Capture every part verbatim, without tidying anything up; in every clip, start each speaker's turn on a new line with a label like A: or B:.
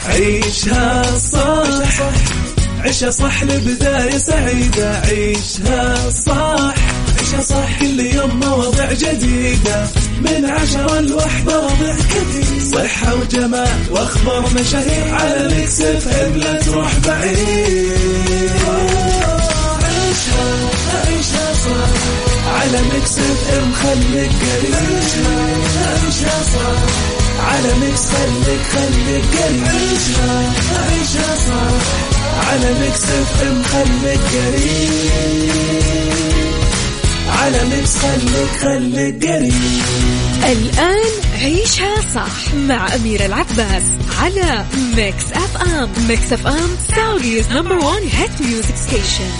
A: عيشها صح عيشها صح لبداية سعيدة. عيشها صح عيشها صح كل يوم مواضيع جديدة من عشرة لوحدة وضع كثير صحة وجمال واخبار مشاهير على ميكس اف ام لا تروح بعيد. عيشها عيشها صح على ميكس اف ام خليك قريب. عيشها صح على ميكس خليك خليك قريب. عيشها عيشها صح على ميكس اف ام خليك قريب. على ميكس خليك خليك قريب.
B: الآن عيشها صح مع أميرة العباس على ميكس اف ام. ميكس اف ام سعوديز نمبر وان هيت ميوزك ستيشن.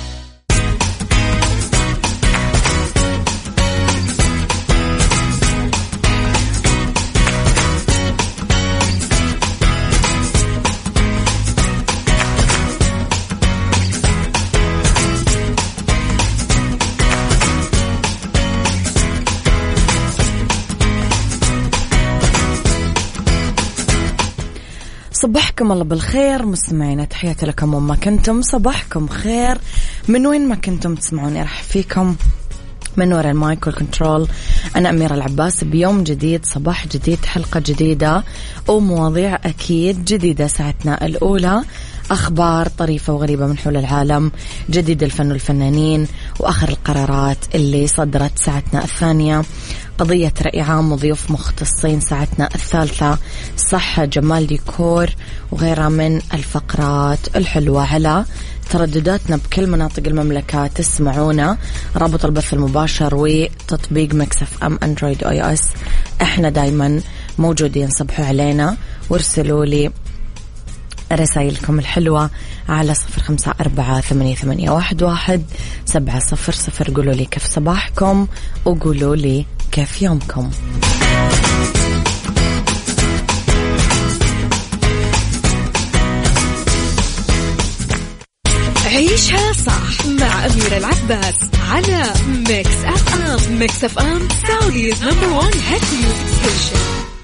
C: صباحكم الله بالخير مستمعينا، تحياتي لكم وما كنتم. صباحكم خير من وين ما كنتم تسمعوني. راح فيكم من وراء المايك والكنترول أنا أميرة العباس بيوم جديد، صباح جديد، حلقة جديدة ومواضيع أكيد جديدة. ساعتنا الأولى أخبار طريفة وغريبة من حول العالم، جديد الفن والفنانين، وآخر القرارات اللي صدرت. ساعتنا الثانية قضية رأي عام وضيوف مختصين. ساعتنا الثالثة صحة، جمال، ديكور وغيرها من الفقرات الحلوة. على تردداتنا بكل مناطق المملكة تسمعونا، رابط البث المباشر وتطبيق ميكس اف ام اندرويد او اي اس. احنا دايما موجودين، صبحوا علينا وارسلوا لي رسائلكم الحلوة على صفر خمسة أربعة ثمانية ثمانية واحد واحد سبعة صفر صفر. قولوا لي كيف صباحكم وقولوا لي كيف يومكم.
B: عيشها صح مع أميرة العباس على ميكس اف ام. ميكس اف ام سعوديز نمبر وان هيت ميوزك ستيشن.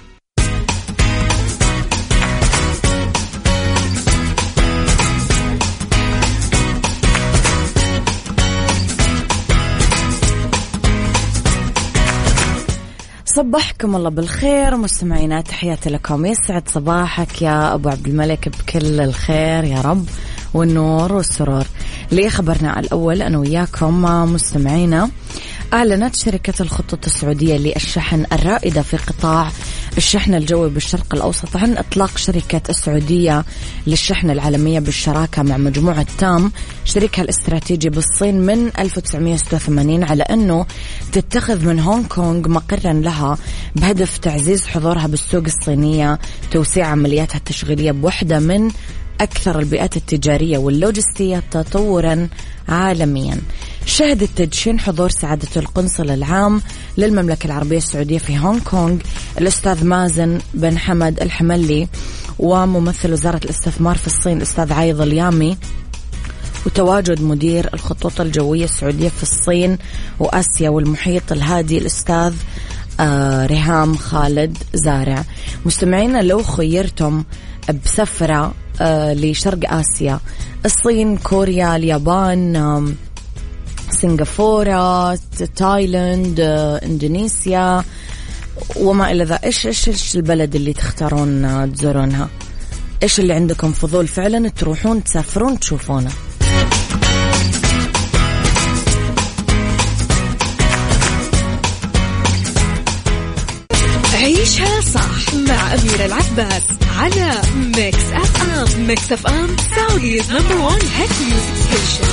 C: صبحكم الله بالخير مستمعينا، تحياتي لكم. يسعد صباحك يا أبو عبد الملك بكل الخير يا رب والنور والسرور. ليه خبرنا الأول أنا وياكم مستمعينا. أعلنت شركة الخطوط السعودية للشحن الرائدة في قطاع الشحن الجوي بالشرق الأوسط عن إطلاق شركة السعودية للشحن العالمية بالشراكة مع مجموعة تام شريكها الاستراتيجي بالصين من ألف وتسعمائة وستة وثمانين على أنه تتخذ من هونغ كونغ مقرا لها بهدف تعزيز حضورها بالسوق الصينية، توسيع عملياتها التشغيلية بوحدة من أكثر البيئات التجارية واللوجستية تطورا عالميا. شهد التدشين حضور سعادة القنصل العام للمملكة العربية السعودية في هونغ كونغ الأستاذ مازن بن حمد الحملي وممثل وزارة الاستثمار في الصين الأستاذ عايض اليامي، وتواجد مدير الخطوط الجوية السعودية في الصين وآسيا والمحيط الهادي الأستاذ آه ريهام خالد زارع. مستمعينا، لو خيرتم بسفرة آه لشرق آسيا، الصين، كوريا، اليابان، آه سنغافورة، تايلاند، آه إندونيسيا وما إلى ذا، إيش إيش إيش البلد اللي تختارون آه تزورونها؟ إيش اللي عندكم فضول فعلا تروحون تسافرون تشوفونه؟
B: عيشها صح مع أميرة العباس على ميكس اف ام. ميكس اف ام سعوديز نمبر وان هيت ميوزك ستيشن.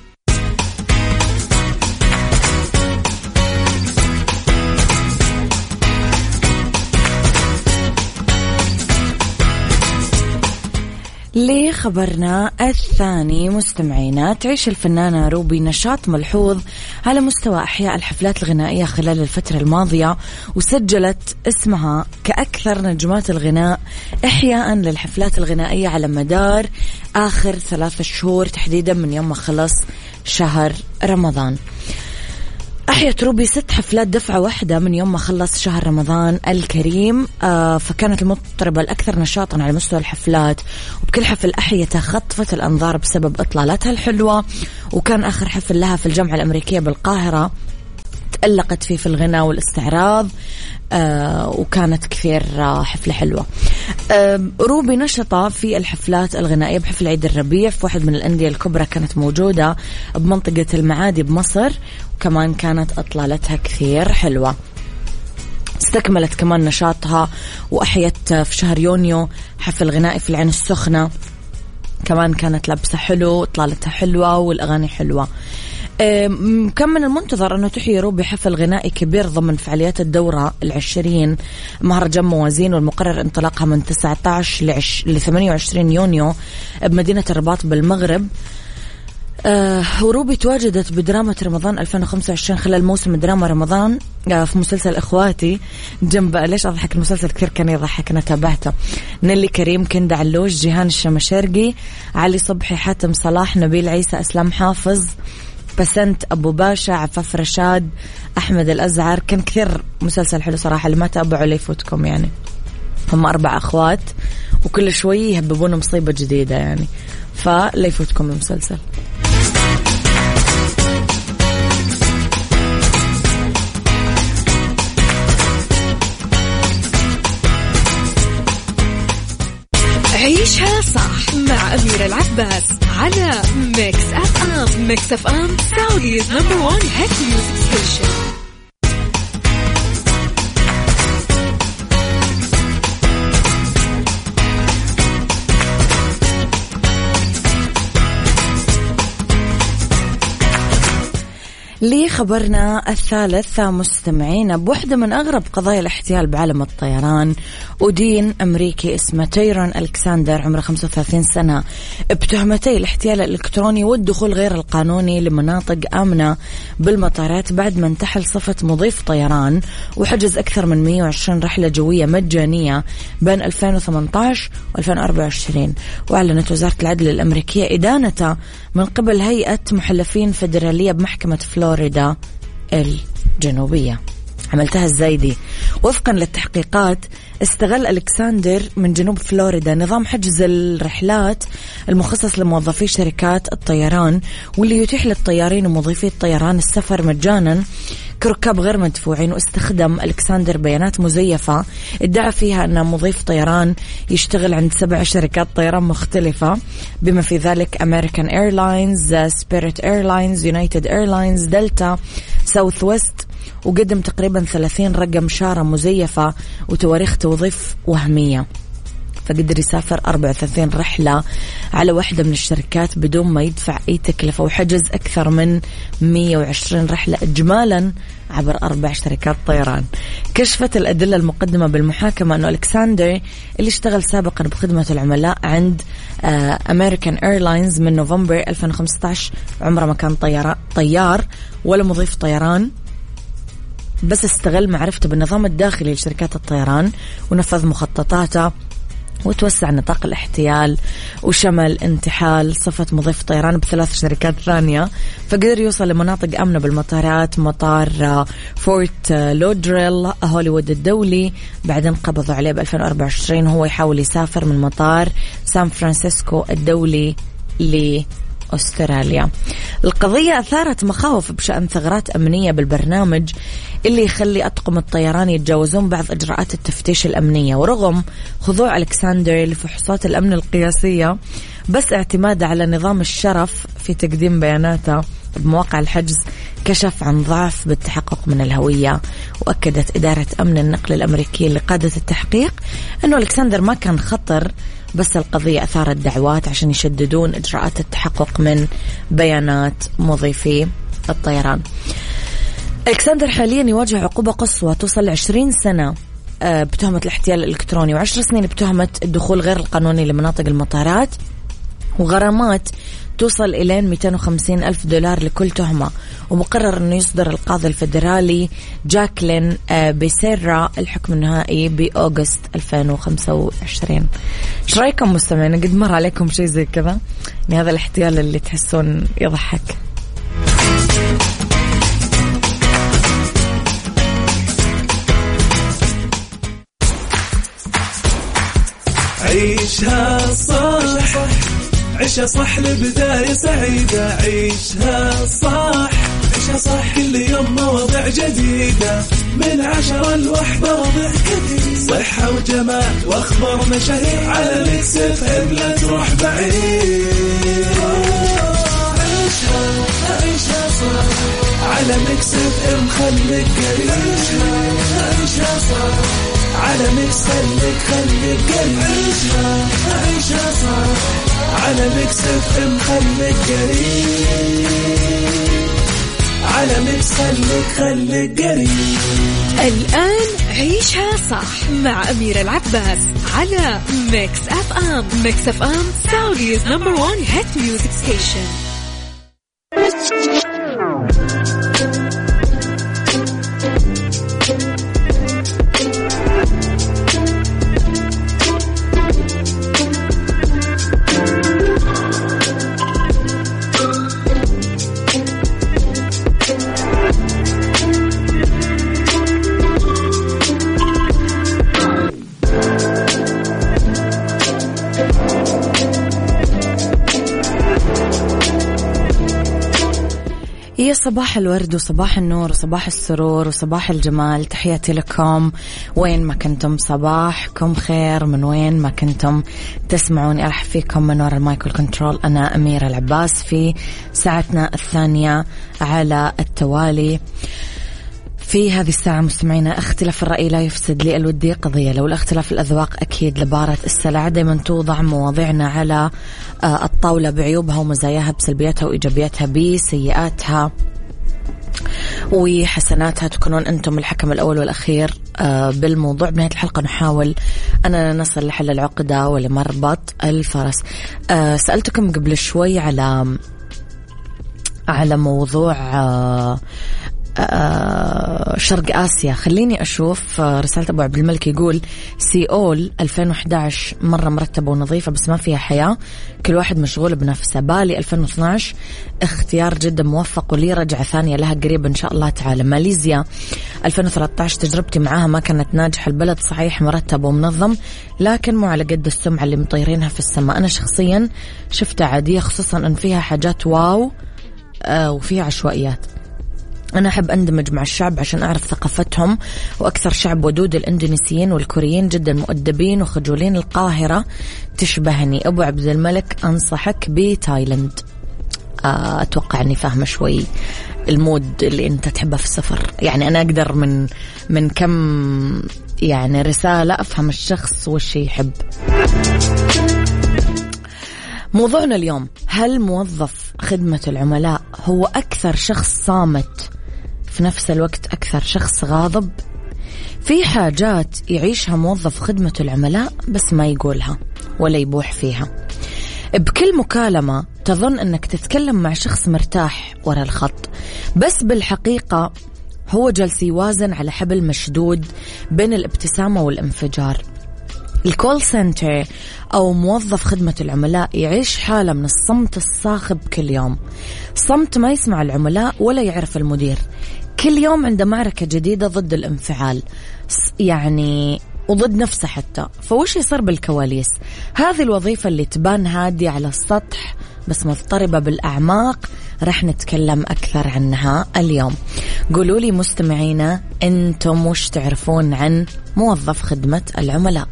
C: لخبرنا الثاني مستمعينا، تعيش الفنانة روبي نشاط ملحوظ على مستوى إحياء الحفلات الغنائية خلال الفترة الماضية، وسجلت اسمها كأكثر نجمات الغناء إحياء للحفلات الغنائية على مدار آخر ثلاثة شهور، تحديدا من يوم ما خلص شهر رمضان. أحيت روبي ست حفلات دفعة واحدة من يوم ما خلص شهر رمضان الكريم. آه فكانت المطربة الأكثر نشاطا على مستوى الحفلات، وبكل حفل أحيتها خطفت الأنظار بسبب إطلالاتها الحلوة. وكان آخر حفل لها في الجامعة الأمريكية بالقاهرة، تألقت فيه في الغناء والاستعراض. آه وكانت كثير آه حفلة حلوة. آه روبي نشطة في الحفلات الغنائية بحفل عيد الربيع في واحد من الأندية الكبرى كانت موجودة بمنطقة المعادي بمصر، وكمان كانت أطلالتها كثير حلوة. استكملت كمان نشاطها وأحيت في شهر يونيو حفل غنائي في العين السخنة، كمان كانت لابسة حلو، إطلالتها حلوة والأغاني حلوة. كم من المنتظر أنه تحيي روبي حفل غنائي كبير ضمن فعاليات الدورة العشرين مهرجان موازين، والمقرر انطلاقها من تسعة عشر ل ثمانية وعشرين يونيو بمدينة الرباط بالمغرب. آه وروبي تواجدت بدراما رمضان ألفين وخمسة وعشرين خلال موسم دراما رمضان آه في مسلسل إخواتي جنب، ليش أضحك المسلسل كثير كان يضحك أنا تابعته، نيلي كريم، كندا علوش، جيهان الشمشرقي، علي صبحي، حاتم صلاح، نبيل عيسى، أسلام حافظ، بسنت أبو باشا، عفاف رشاد، أحمد الأزعر. كان كثير مسلسل حلو صراحة، اللي ما تابعوا لا يفوتكم يعني. هم أربع أخوات وكل شوي يهببون مصيبة جديدة يعني، فلا يفوتكم المسلسل.
B: عيشها صح مع أميرة العباس على ميكس أف أم. ميكس أف أم سعوديز نمبر وان هيت ميوزك ستيشن.
C: لي خبرنا الثالث مستمعين بوحدة من أغرب قضايا الاحتيال بعالم الطيران. ودين أمريكي اسمه تيرون ألكساندر عمره خمسة وثلاثين سنة بتهمتي الاحتيال الإلكتروني والدخول غير القانوني لمناطق آمنة بالمطارات بعد ما انتحل صفة مضيف طيران وحجز أكثر من مئة وعشرين رحلة جوية مجانية بين ألفين وثمانية عشر وألفين وأربعة وعشرين. وأعلنت وزارة العدل الأمريكية إدانته من قبل هيئة محلفين فيدرالية بمحكمة فلوريدا الجنوبية. عملتها ازاي دي؟ وفقا للتحقيقات استغل ألكساندر من جنوب فلوريدا نظام حجز الرحلات المخصص لموظفي شركات الطيران، واللي يتيح للطيارين ومضيفي الطيران السفر مجانا كركاب غير مدفوعين. واستخدم ألكساندر بيانات مزيفة ادعى فيها أنه مضيف طيران يشتغل عند سبع شركات طيران مختلفة بما في ذلك أمريكان إيرلاينز، سبيريت إيرلاينز، يونايتد إيرلاينز، دلتا، ساوث ويست. وقدم تقريبا ثلاثين رقم شارة مزيفة وتواريخ توظيف وهمية، فقدر يسافر أربعة وثلاثين رحلة على واحدة من الشركات بدون ما يدفع أي تكلفة، وحجز أكثر من مئة وعشرين رحلة إجمالا عبر أربع شركات طيران. كشفت الأدلة المقدمة بالمحاكمة أنه ألكساندر اللي اشتغل سابقا بخدمة العملاء عند أمريكان إيرلاينز من نوفمبر ألفين وخمسة عشر عمره ما كان طيار ولا مضيف طيران، بس استغل معرفته بالنظام الداخلي لشركات الطيران ونفذ مخططاته وتوسع نطاق الاحتيال وشمل انتحال صفة مضيف طيران بثلاث شركات ثانية. فقدر يوصل لمناطق آمنة بالمطارات، مطار فورت لودريل، هوليوود الدولي. بعدين قبضوا عليه ب ألفين وأربعة وعشرين وهو يحاول يسافر من مطار سان فرانسيسكو الدولي ل أستراليا. القضية أثارت مخاوف بشأن ثغرات أمنية بالبرنامج اللي يخلي أطقم الطيران يتجاوزون بعض إجراءات التفتيش الأمنية. ورغم خضوع ألكساندر لفحوصات الأمن القياسية، بس اعتماده على نظام الشرف في تقديم بياناته بمواقع الحجز كشف عن ضعف بالتحقق من الهوية. وأكدت إدارة أمن النقل الأمريكية اللي قادت التحقيق أنه ألكساندر ما كان خطر، بس القضية أثارت دعوات عشان يشددون إجراءات التحقق من بيانات مضيفي الطيران. ألكساندر حاليا يواجه عقوبة قصوى توصل لعشرين سنة بتهمة الاحتيال الإلكتروني وعشر سنين بتهمة الدخول غير القانوني لمناطق المطارات، وغرامات توصل إلى مئتين وخمسين ألف دولار لكل تهمة. ومقرر أنه يصدر القاضي الفيدرالي جاكلين بيسيرا الحكم النهائي بأغسطس ألفين وخمسة وعشرين. ايش رايكم مستمعين؟ قد مر عليكم شيء زي كذا؟ يعني هذا الاحتيال اللي تحسون يضحك.
A: عيشها صح عيشها صح لبداية سعيدة. عيشها صح عيشها صح كل يوم مواضيع جديدة من عشرة لوحدة وضع جديد. صحة وجمال واخبار مشاهير على ميكس اف ام لا تروح بعيد. عيشها عيشها صح على ميكس اف ام خليك قريب. عيشها صح على ميكس خليك خليك قريب. عيشها عيشها صح على ميكس اف ام خليك قريب. على ميكس خليك خليك قريب.
B: الآن عيشها صح مع أميرة العباس على ميكس اف ام. ميكس اف ام سعوديز نمبر وان هيت ميوزك ستيشن.
C: يا صباح الورد وصباح النور وصباح السرور وصباح الجمال. تحياتي لكم وين ما كنتم، صباحكم خير من وين ما كنتم تسمعوني. أرحب فيكم من وراء المايكل كنترول، أنا أميرة العباس في ساعتنا الثانية على التوالي. في هذه الساعة مستمعينا اختلاف الرأي لا يفسد لي الودي قضية، لو الاختلاف الأذواق أكيد لبارة السلع. دايما توضع مواضيعنا على الطاولة بعيوبها ومزاياها، بسلبياتها وإيجابياتها، بسيئاتها وحسناتها. تكونون أنتم الحكم الأول والأخير بالموضوع. بنهاية الحلقة نحاول أننا نصل لحل العقدة ولمربط الفرس. سألتكم قبل شوي على على موضوع شرق آسيا. خليني أشوف رسالة أبو عبد الملك، يقول سيول ألفين وإحدى عشر مرة مرتبة ونظيفة بس ما فيها حياة، كل واحد مشغول بنفسه. بالي ألفين واثني عشر اختيار جدا موفق ولي رجعة ثانية لها قريب إن شاء الله تعالى. ماليزيا ألفين وثلاثة عشر تجربتي معاها ما كانت ناجحة. البلد صحيح مرتب ومنظم لكن مو على قد السمعة اللي مطيرينها في السماء. أنا شخصيا شفتها عادية، خصوصا أن فيها حاجات واو آه وفيها عشوائيات. أنا أحب أندمج مع الشعب عشان أعرف ثقافتهم، وأكثر شعب ودود الإندونيسيين والكوريين، جدا مؤدبين وخجولين. القاهرة تشبهني. أبو عبد الملك أنصحك بتايلاند. أتوقع أني فاهمة شوي المود اللي أنت تحبه في السفر. يعني أنا أقدر من من كم يعني رسالة أفهم الشخص والشي يحب. موضوعنا اليوم، هل موظف خدمة العملاء هو أكثر شخص صامت في نفس الوقت أكثر شخص غاضب؟ في حاجات يعيشها موظف خدمة العملاء بس ما يقولها ولا يبوح فيها. بكل مكالمة تظن أنك تتكلم مع شخص مرتاح وراء الخط، بس بالحقيقة هو جالس يوازن على حبل مشدود بين الابتسامة والانفجار. الكول سنتر أو موظف خدمة العملاء يعيش حالة من الصمت الصاخب كل يوم، صمت ما يسمع العملاء ولا يعرف المدير. كل يوم عنده معركة جديدة ضد الانفعال يعني وضد نفسه حتى. فوش يصير بالكواليس؟ هذه الوظيفة اللي تبان هادية على السطح بس مضطربة بالأعماق، رح نتكلم أكثر عنها اليوم. قولوا لي مستمعينا أنتم وش تعرفون عن موظف خدمة العملاء؟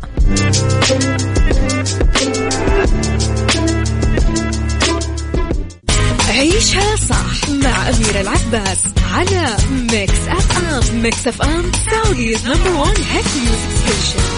B: عيشها صح مع أميرة العباس على ميكس أف أم. ميكس أف أم سعوديز نمبر وان هيت ميوزك ستيشن.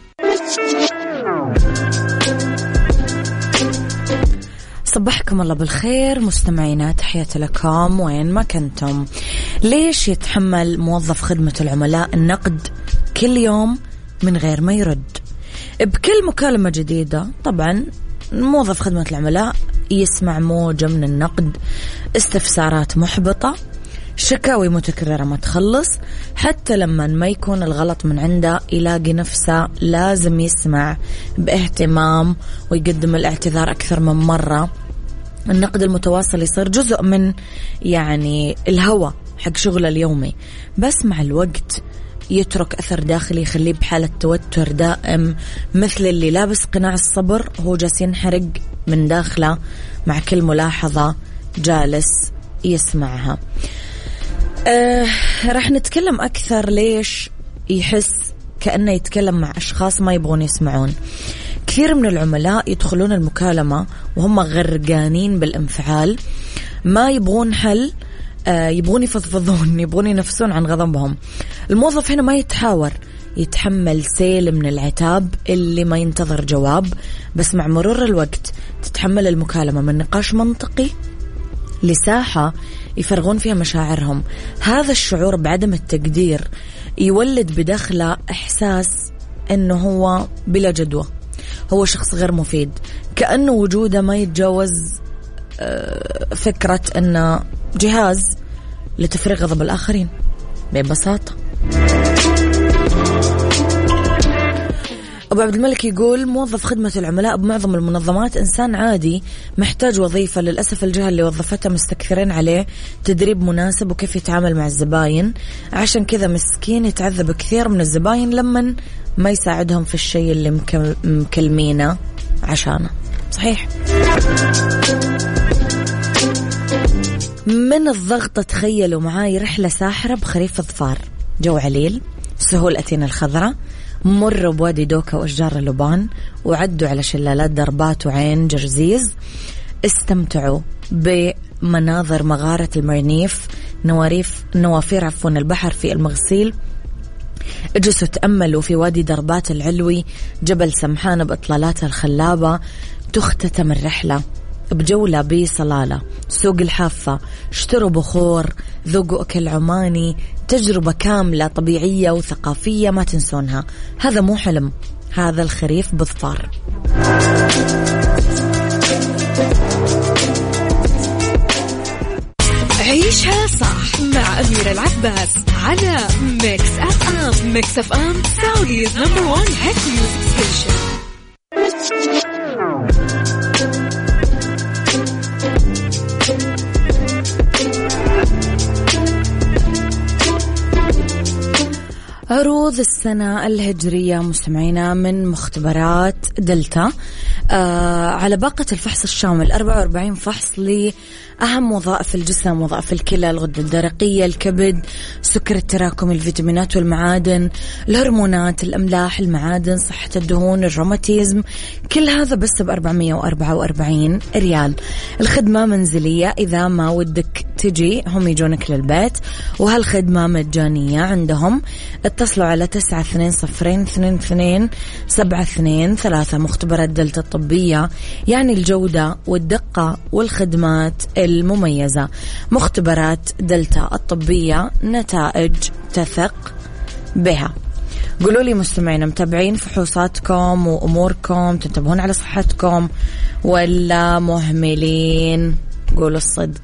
C: صبحكم الله بالخير مستمعينا، تحياتي لكم وين ما كنتم. ليش يتحمل موظف خدمة العملاء النقد كل يوم من غير ما يرد؟ بكل مكالمة جديدة طبعا موظف خدمة العملاء يسمع موجة من النقد، استفسارات محبطة، شكاوي متكررة ما تخلص. حتى لما ما يكون الغلط من عنده يلاقي نفسه لازم يسمع باهتمام ويقدم الاعتذار أكثر من مرة. النقد المتواصل يصير جزء من يعني الهوى حق شغله اليومي، بس مع الوقت يترك أثر داخلي يخليه بحالة توتر دائم، مثل اللي لابس قناع الصبر هو جالس ينحرق من داخله مع كل ملاحظة جالس يسمعها. أه راح نتكلم أكثر ليش يحس كأنه يتكلم مع أشخاص ما يبغون يسمعون. كثير من العملاء يدخلون المكالمة وهم غرقانين بالانفعال، ما يبغون حل، أه يبغون يفضفضون، يبغون ينفسون عن غضبهم. الموظف هنا ما يتحاور، يتحمل سيل من العتاب اللي ما ينتظر جواب، بس مع مرور الوقت تتحمل المكالمة من نقاش منطقي لساحة يفرغون فيها مشاعرهم. هذا الشعور بعدم التقدير يولد بداخله إحساس أنه هو بلا جدوى، هو شخص غير مفيد، كأنه وجوده ما يتجاوز فكرة أنه جهاز لتفريغ غضب الآخرين ببساطة. أبو عبد الملك يقول موظف خدمة العملاء بمعظم المنظمات إنسان عادي محتاج وظيفة، للأسف الجهة اللي وظفتها مستكثرين عليه تدريب مناسب وكيف يتعامل مع الزباين، عشان كذا مسكين يتعذب كثير من الزباين لما ما يساعدهم في الشيء اللي مكلمينه عشانه. صحيح. من الضغط تخيلوا معاي رحلة ساحرة بخريف ظفار، جو عليل، سهول أتينا الخضراء، مروا بوادي دوكا وأشجار اللبان، وعدوا على شلالات دربات وعين جرزيز، استمتعوا بمناظر مغارة المرنيف، نواريف نوافير عفوا البحر في المغسيل، اجلسوا تأملوا في وادي دربات العلوي، جبل سمحان بإطلالات الخلابة. تختتم الرحلة بجولة بصلالة، سوق الحافة، اشتروا بخور، ذوقوا أكل عماني، تجربة كاملة طبيعية وثقافية ما تنسونها. هذا مو حلم، هذا الخريف بظفار.
B: عيشها صح مع أميرة العباس على ميكس أف أم. ميكس أف أم سعوديز نمبر وان هيت ميوزك ستيشن.
C: عروض السنة الهجرية مستمعينا من مختبرات دلتا آه على باقة الفحص الشامل، أربعة وأربعين فحص لأهم وظائف الجسم، وظائف الكلى، الغدة الدرقية، الكبد، سكر التراكمي، الفيتامينات والمعادن، الهرمونات، الأملاح، المعادن، صحة الدهون، الروماتيزم، كل هذا بس بأربعمية وأربعة وأربعين ريال. الخدمة منزلية، إذا ما ودك تجي هم يجونك للبيت، وهالخدمة مجانية عندهم. اتصلوا على تسعة اثنين صفرين اثنين اثنين سبعة اثنين ثلاثة. مختبرات دلتا الطبية، يعني الجودة والدقة والخدمات المميزة. مختبرات دلتا الطبية، نتائج تثق بها. قولوا لي مستمعين، متابعين فحوصاتكم وأموركم، تنتبهون على صحتكم ولا مهملين؟ قولوا الصدق.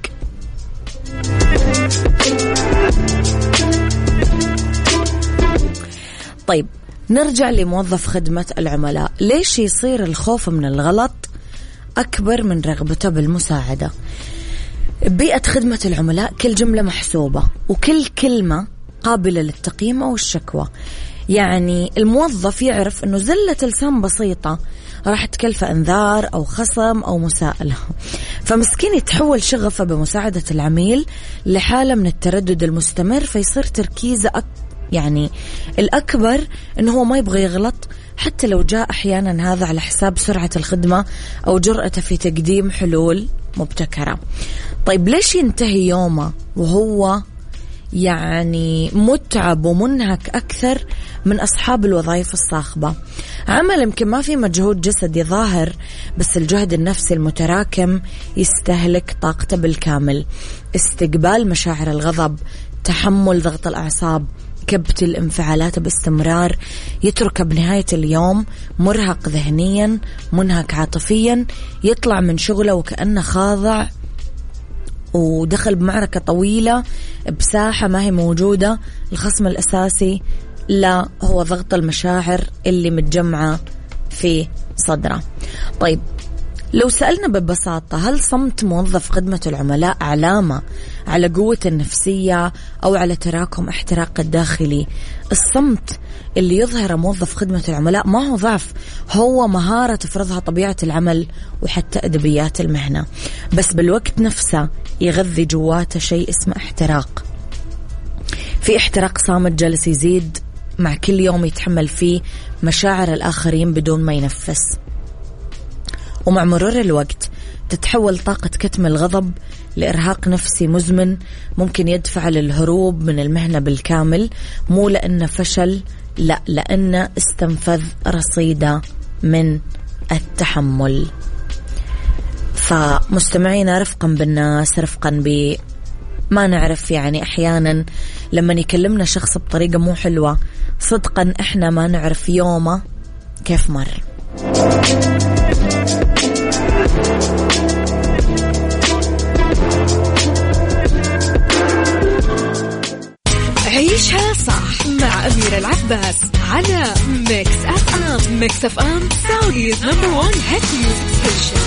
C: طيب نرجع لموظف خدمة العملاء. ليش يصير الخوف من الغلط أكبر من رغبته بالمساعدة؟ بيئة خدمة العملاء كل جملة محسوبة، وكل كلمة قابلة للتقييم أو الشكوى. يعني الموظف يعرف أنه زلة لسان بسيطة راح تكلفه انذار أو خصم أو مساءلة، فمسكين يتحول شغفه بمساعدة العميل لحالة من التردد المستمر، فيصير تركيزه أك... يعني الأكبر أنه هو ما يبغى يغلط، حتى لو جاء أحيانا هذا على حساب سرعة الخدمة أو جرأته في تقديم حلول مبتكرة. طيب ليش ينتهي يومه وهو يعني متعب ومنهك أكثر من أصحاب الوظائف الصاخبة؟ عمل يمكن ما في مجهود جسدي ظاهر، بس الجهد النفسي المتراكم يستهلك طاقته بالكامل. استقبال مشاعر الغضب، تحمل ضغط الأعصاب، كبت الانفعالات باستمرار، يترك بنهاية اليوم مرهق ذهنيا، منهك عاطفيا، يطلع من شغله وكأنه خاضع ودخل بمعركة طويلة بساحة ما هي موجودة. الخصم الأساسي لا هو ضغط المشاعر اللي متجمعة في صدره. طيب لو سألنا ببساطة، هل صمت موظف خدمة العملاء علامة على قوة النفسية أو على تراكم احتراق الداخلي؟ الصمت اللي يظهر موظف خدمة العملاء ما هو ضعف، هو مهارة تفرضها طبيعة العمل وحتى أدبيات المهنة، بس بالوقت نفسه يغذي جواته شيء اسمه احتراق. في احتراق صامت جالس يزيد مع كل يوم يتحمل فيه مشاعر الآخرين بدون ما ينفس، ومع مرور الوقت تتحول طاقة كتم الغضب لإرهاق نفسي مزمن ممكن يدفع للهروب من المهنة بالكامل، مو لأنه فشل، لا، لأنه استنفذ رصيده من التحمل. فمستمعينا، رفقا بالناس، رفقا ب ما نعرف، يعني أحيانا لما يكلمنا شخص بطريقة مو حلوة صدقا إحنا ما نعرف يومه كيف مر.
B: عيشها صح مع أميرة العباس على ميكس أف أم. ميكس أف أم سعوديز نمبر وان هيت ميوزك ستيشن.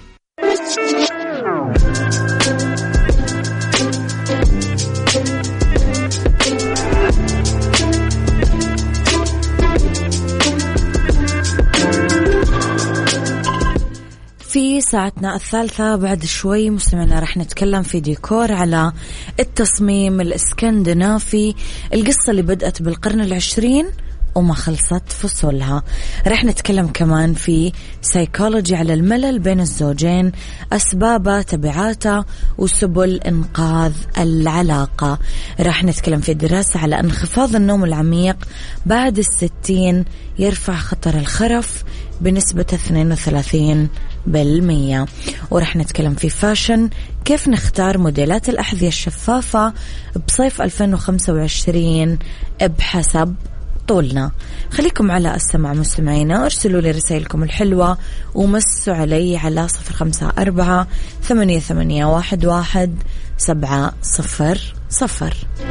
C: في ساعتنا الثالثة بعد شوي مستمعنا رح نتكلم في ديكور على التصميم الاسكندنافي، القصة اللي بدأت بالقرن العشرين وما خلصت فصولها. رح نتكلم كمان في سايكولوجي على الملل بين الزوجين، أسبابه، تبعاته، وسبل إنقاذ العلاقة. رح نتكلم في دراسة على انخفاض النوم العميق بعد الستين يرفع خطر الخرف بنسبة اثنين وثلاثين بالمية. ورح نتكلم في فاشن، كيف نختار موديلات الأحذية الشفافة بصيف ألفين وخمسة وعشرين بحسب طولنا. خليكم على السمع مستمعينا، ارسلوا لي رسائلكم الحلوة ومسوا علي على صفر خمسة أربعة ثمانية ثمانية واحد واحد سبعة صفر صفر.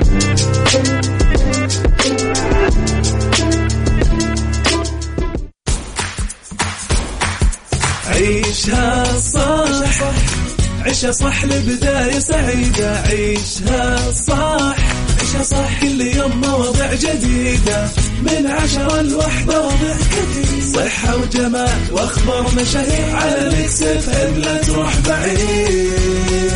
A: عيشها صح، عيشها صح لبداية سعيدة. عيشها صح، عيشها صح كل يوم مواضيع جديدة، من عشرة لوحدة وضع كثير، صحة وجمال واخبار مشاهير، على ميكس اف ام لا تروح بعيد.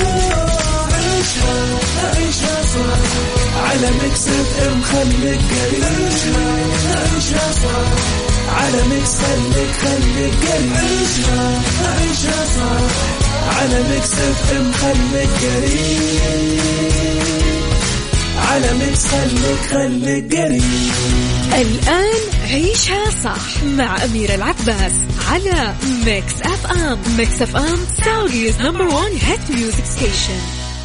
A: عيشها عيشها صح على ميكس اف ام، خليك قريب. عيشها صح على ميكس، خليك خليك قريب. عيشها عيشها صح على ميكس اف ام، خليك قريب. على ميكس خليك خليك قريب.
B: الآن عيشها صح مع أميرة العباس على ميكس أف أم. ميكس أف أم سعوديز نمبر وان هيت ميوزك ستيشن.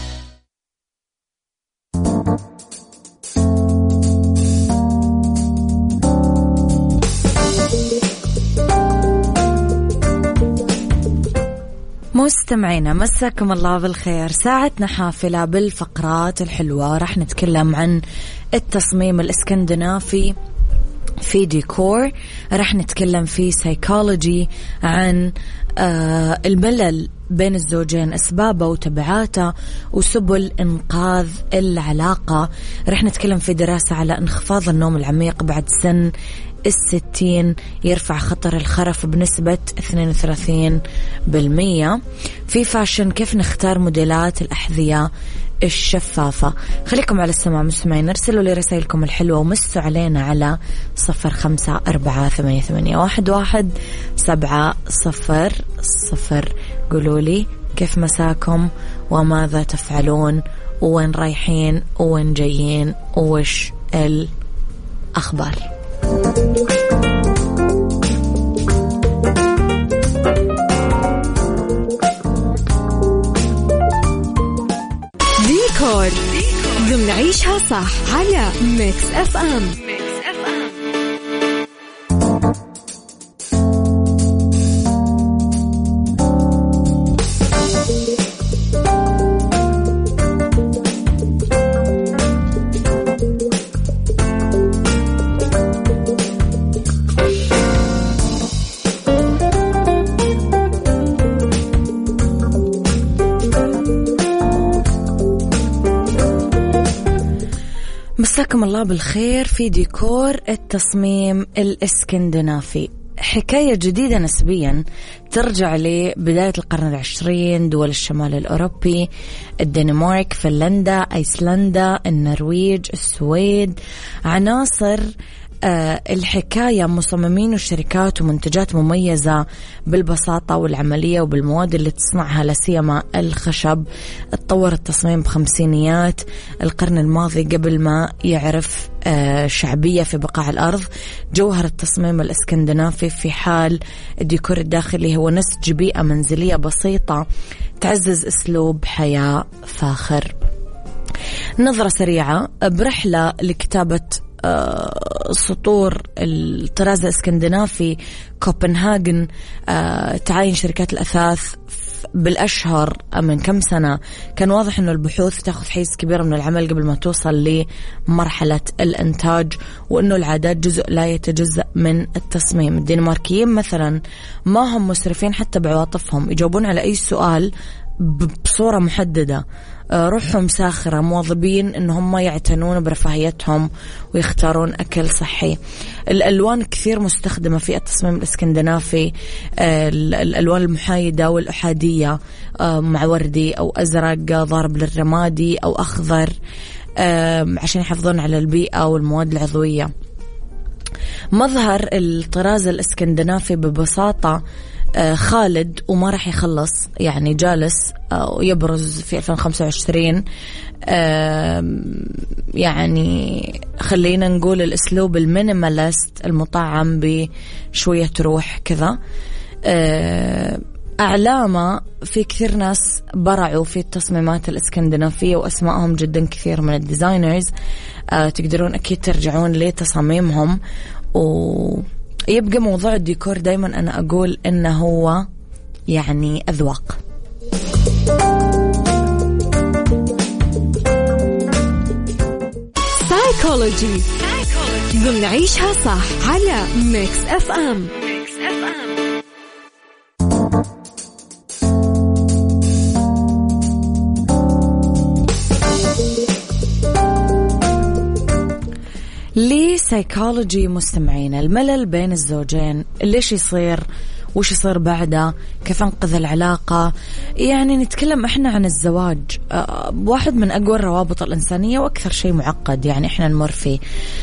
C: مستمعينا مساكم الله بالخير، ساعتنا حافلة بالفقرات الحلوة. راح نتكلم عن التصميم الاسكندنافي في ديكور، راح نتكلم في سايكولوجي عن آه الملل بين الزوجين، أسبابه وتبعاته وسبل إنقاذ العلاقة. راح نتكلم في دراسة على انخفاض النوم العميق بعد سن الستين يرفع خطر الخرف بنسبة اثنين وثلاثين بالمية. في فاشن، كيف نختار موديلات الأحذية الشفافة. خليكم على السماع مستمعين، ارسلوا لي رسائلكم الحلوة ومسوا علينا على صفر خمسة أربعة ثمانية ثمانية واحد واحد سبعة صفر صفر. قولوا لي كيف مساكم وماذا تفعلون وين رايحين وين جايين وش الأخبار.
B: ديكور ضمن عيشها صح على ميكس أف أم.
C: مساكم الله بالخير في ديكور التصميم الإسكندنافي. حكاية جديدة نسبيا ترجع لبداية القرن العشرين. دول الشمال الأوروبي، الدنمارك، فنلندا، أيسلندا، النرويج، السويد، عناصر آه الحكاية مصممين وشركات ومنتجات مميزة بالبساطة والعملية وبالمواد اللي تصنعها، لا سيما الخشب. اتطور التصميم بخمسينيات القرن الماضي قبل ما يعرف آه شعبية في بقاع الأرض. جوهر التصميم الإسكندنافي في حال الديكور الداخلي هو نسج بيئة منزلية بسيطة تعزز أسلوب حياة فاخر. نظرة سريعة برحلة لكتابة سطور الطراز الاسكندنافي. كوبنهاجن تعاين شركات الأثاث بالأشهر من كم سنة. كان واضح أنه البحوث تأخذ حيز كبير من العمل قبل ما توصل لمرحلة الإنتاج، وأنه العادات جزء لا يتجزأ من التصميم. الدنماركيين مثلا ما هم مسرفين حتى بعواطفهم، يجاوبون على أي سؤال بصورة محددة. روحهم ساخرة، مواظبين إنهم يعتنون برفاهيتهم ويختارون أكل صحي. الألوان كثير مستخدمة في التصميم الإسكندنافي، الألوان المحايدة والأحادية مع وردي أو أزرق ضارب للرمادي أو أخضر عشان يحافظون على البيئة والمواد العضوية. مظهر الطراز الإسكندنافي ببساطة خالد وما راح يخلص، يعني جالس ويبرز في ألفين وخمسة وعشرين. يعني خلينا نقول الأسلوب المينيماليست المطعم بشوية روح كذا. أعلامه في كثير ناس برعوا في التصميمات الإسكندنافية وأسمائهم جدا كثير من الديزاينرز. تقدرون أكيد ترجعون لتصاميمهم. ويبقى موضوع الديكور دايما أنا أقول إنه هو يعني أذواق.
B: سايكولوجي ضمن عيشها صح على ميكس اف ام.
C: ليه سايكولوجي مستمعين؟ الملل بين الزوجين ليش يصير؟ وش يصير بعده؟ كيف انقذ العلاقة؟ يعني نتكلم احنا عن الزواج، أه واحد من اقوى الروابط الانسانية واكثر شيء معقد يعني احنا نمر فيه.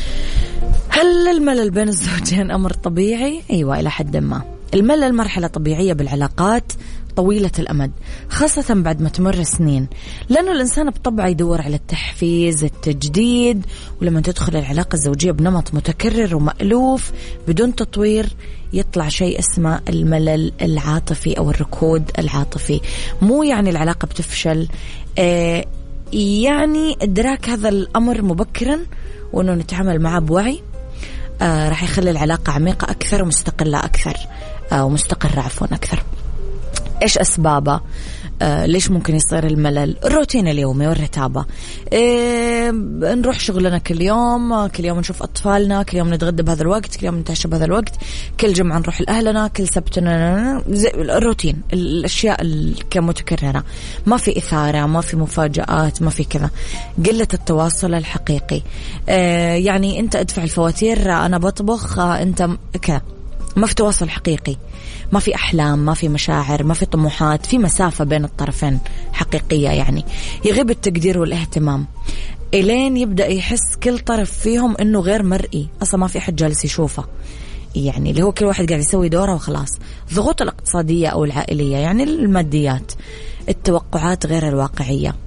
C: هل الملل بين الزوجين امر طبيعي؟ ايوه الى حد ما. الملل مرحلة طبيعية بالعلاقات طويلة الأمد، خاصة بعد ما تمر سنين، لأنه الإنسان بطبعه يدور على التحفيز، التجديد. ولما تدخل العلاقة الزوجية بنمط متكرر ومألوف بدون تطوير يطلع شيء اسمه الملل العاطفي أو الركود العاطفي. مو يعني العلاقة بتفشل، آه يعني إدراك هذا الأمر مبكرا وأنه نتعامل معه بوعي آه راح يخلي العلاقة عميقة أكثر ومستقلة أكثر آه ومستقرة عفوا أكثر. إيش أسبابه؟ آه ليش ممكن يصير الملل؟ الروتين اليومي والرتابة. إيه نروح شغلنا كل يوم، كل يوم نشوف أطفالنا، كل يوم نتغدى بهذا الوقت، كل يوم نتعشى بهذا الوقت، كل جمعة نروح لأهلنا، كل سبت الروتين، الأشياء كمتكررة، ما في إثارة، ما في مفاجآت، ما في كذا. قلة التواصل الحقيقي، إيه يعني أنت أدفع الفواتير، أنا بطبخ، أنت كذا. ما في تواصل حقيقي، ما في أحلام، ما في مشاعر، ما في طموحات، في مسافة بين الطرفين حقيقية. يعني يغيب التقدير والاهتمام إلين يبدأ يحس كل طرف فيهم إنه غير مرئي، أصلا ما في أحد جالس يشوفه، يعني اللي هو كل واحد قاعد يسوي دوره وخلاص. ضغوط الاقتصادية أو العائلية، يعني الماديات، التوقعات غير الواقعية.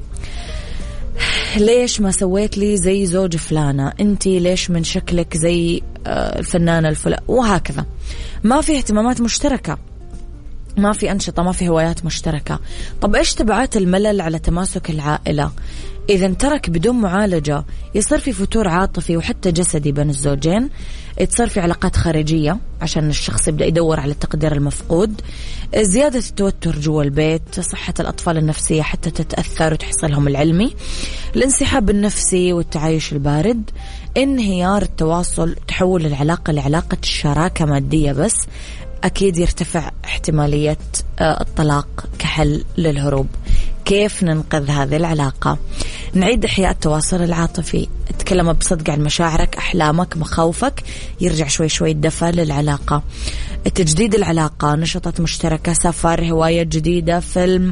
C: ليش ما سويت لي زي زوج فلانة؟ أنتي ليش من شكلك زي الفنانة الفلانية؟ وهكذا. ما في اهتمامات مشتركة، ما في أنشطة، ما في هوايات مشتركة. طب إيش تبعات الملل على تماسك العائلة؟ إذا انترك بدون معالجة يصير في فتور عاطفي وحتى جسدي بين الزوجين، تصير في علاقات خارجية عشان الشخص يبدأ يدور على التقدير المفقود، زيادة التوتر جوا البيت، صحة الأطفال النفسية حتى تتأثر وتحصلهم العلمي، الانسحاب النفسي والتعايش البارد، انهيار التواصل، تحول العلاقة لعلاقة شراكة مادية بس. أكيد يرتفع احتمالية الطلاق كحل للهروب. كيف ننقذ هذه العلاقة؟ نعيد إحياء التواصل العاطفي، اتكلم بصدق عن مشاعرك، أحلامك، مخاوفك، يرجع شوي شوي الدفى للعلاقة. تجديد العلاقة، نشاطات مشتركة، سفر، هواية جديدة، فيلم،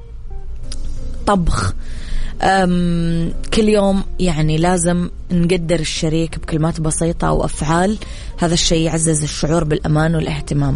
C: طبخ. كل يوم يعني لازم نقدر الشريك بكلمات بسيطة أو أفعال، هذا الشيء يعزز الشعور بالأمان والاهتمام.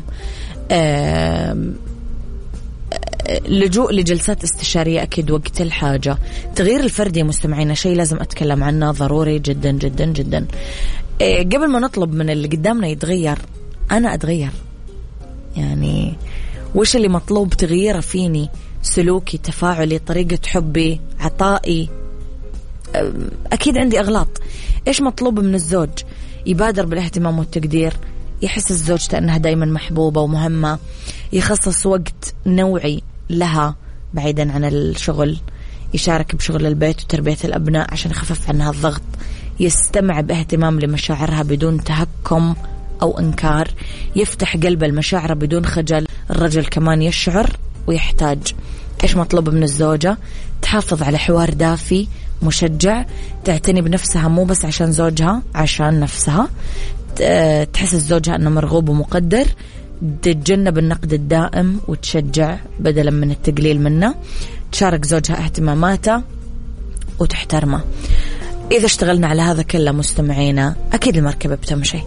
C: لجوء لجلسات استشارية أكيد وقت الحاجة. تغيير الفردي مستمعين شيء لازم أتكلم عنه، ضروري جدا جدا جدا. قبل ما نطلب من اللي قدامنا يتغير، أنا أتغير. يعني وش اللي مطلوب تغييره فيني؟ سلوكي، تفاعلي، طريقة حبي، عطائي. أكيد عندي أغلاط. إيش مطلوب من الزوج؟ يبادر بالاهتمام والتقدير، يحس الزوجة أنها دايما محبوبة ومهمة، يخصص وقت نوعي لها بعيدا عن الشغل، يشارك بشغل البيت وتربية الأبناء عشان يخفف عنها الضغط، يستمع باهتمام لمشاعرها بدون تهكم أو إنكار، يفتح قلب المشاعر بدون خجل. الرجل كمان يشعر ويحتاج. إيش مطلوب من الزوجة؟ تحافظ على حوار دافي مشجع، تعتني بنفسها مو بس عشان زوجها، عشان نفسها، تحس زوجها أنه مرغوب ومقدر، تتجنب النقد الدائم وتشجع بدلا من التقليل منه، تشارك زوجها اهتماماته وتحترمه. إذا اشتغلنا على هذا كله مستمعينا أكيد المركبة بتمشي.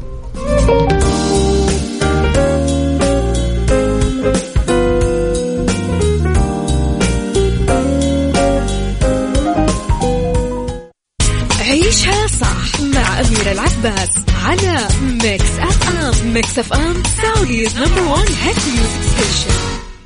B: عيشها صح مع أميرة العباس على ميكس أف أم. ميكس أف أم سعوديز نمبر وان هيت ميوزك ستيشن.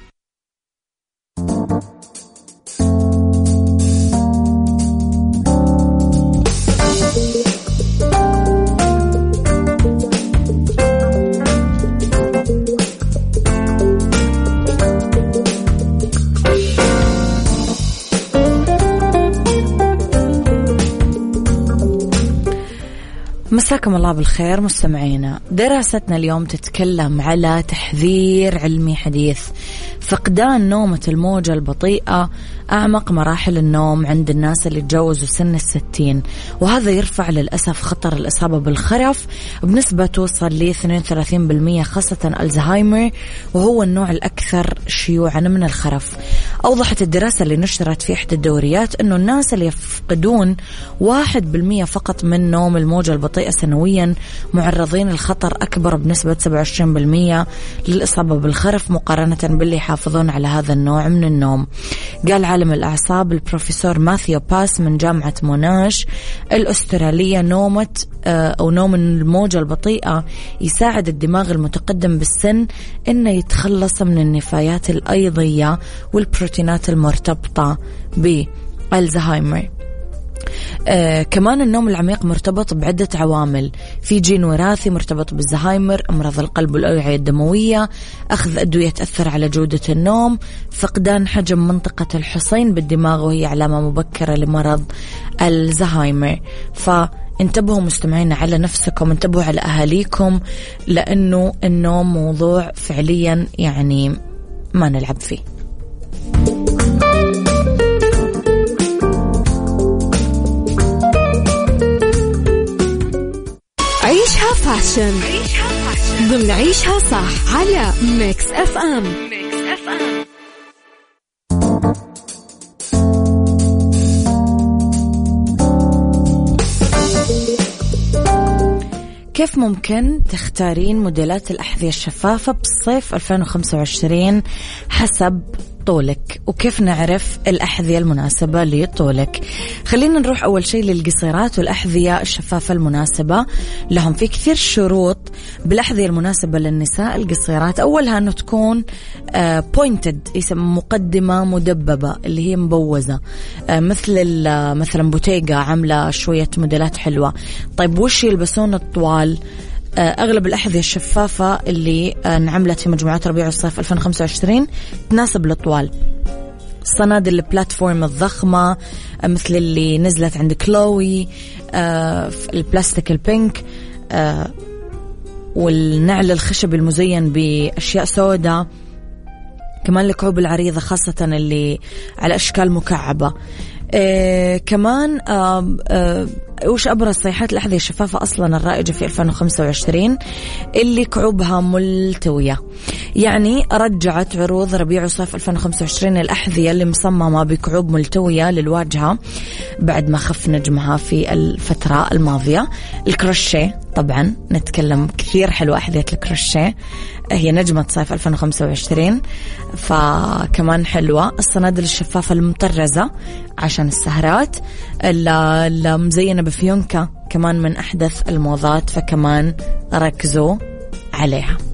C: مساكم الله بالخير مستمعينا. دراستنا اليوم تتكلم على تحذير علمي حديث. فقدان نومة الموجة البطيئة أعمق مراحل النوم عند الناس اللي تجاوزوا سن الستين، وهذا يرفع للأسف خطر الإصابة بالخرف بنسبة توصل ل اثنين وثلاثين بالمئة، خاصة الزهايمر وهو النوع الأكثر شيوعا من الخرف. أوضحت الدراسة اللي نشرت في إحدى الدوريات أنه الناس اللي يفقدون واحد بالمئة فقط من نوم الموجة البطيئة سنويا معرضين للخطر أكبر بنسبة سبعة وعشرين بالمئة للإصابة بالخرف مقارنة باللي يحافظون على هذا النوع من النوم. قال عالم الأعصاب البروفيسور ماثيو باس من جامعة موناش الأسترالية نومة أو نوم الموجة البطيئة يساعد الدماغ المتقدم بالسن إنه يتخلص من النفايات الأيضية والبروتينات المرتبطة بالزهايمر. آه كمان النوم العميق مرتبط بعدة عوامل، في جين وراثي مرتبط بالزهايمر، أمراض القلب والأوعية الدموية، أخذ أدوية تأثر على جودة النوم، فقدان حجم منطقة الحصين بالدماغ وهي علامة مبكرة لمرض الزهايمر. فانتبهوا مستمعين على نفسكم، انتبهوا على أهاليكم، لأنه النوم موضوع فعليا يعني ما نلعب فيه.
B: عيشها فاشن ضمن عيشها صح على ميكس أف أم.
C: كيف ممكن تختارين موديلات الأحذية الشفافة بالصيف ألفين وخمسة وعشرين حسب طولك، وكيف نعرف الأحذية المناسبة لطولك؟ خلينا نروح أول شيء للقصيرات والأحذية الشفافة المناسبة لهم. في كثير شروط بالأحذية المناسبة للنساء القصيرات. أولها أنه تكون بوينتد، يسمى مقدمة مدببة اللي هي مبوزة، مثل مثلا بوتيجا عاملة شوية موديلات حلوة. طيب وش يلبسون الطوال؟ أغلب الأحذية الشفافة اللي انعملت في مجموعات ربيع والصيف ألفين وخمسة وعشرين تناسب الأطوال. صنادل البلاتفورم الضخمة مثل اللي نزلت عند كلوي، البلاستيك البينك، والنعل الخشب المزين بأشياء سوداء، كمان الكعوب العريضة خاصة اللي على أشكال مكعبة. آه كمان آه آه وش أبرز صيحات الأحذية الشفافة أصلا الرائجة في ألفين وخمسة وعشرين اللي كعوبها ملتوية؟ يعني رجعت عروض ربيع وصيف ألفين وخمسة وعشرين الأحذية اللي مصممة بكعوب ملتوية للواجهة بعد ما خف نجمها في الفترة الماضية. الكروشيه طبعا نتكلم كثير حلوة أحذية الكروشيه، هي نجمة صيف ألفين وخمسة وعشرين فكمان حلوة. الصنادل الشفافة المطرزة عشان السهرات، المزينة بفيونكة كمان من أحدث الموضات فكمان ركزوا عليها.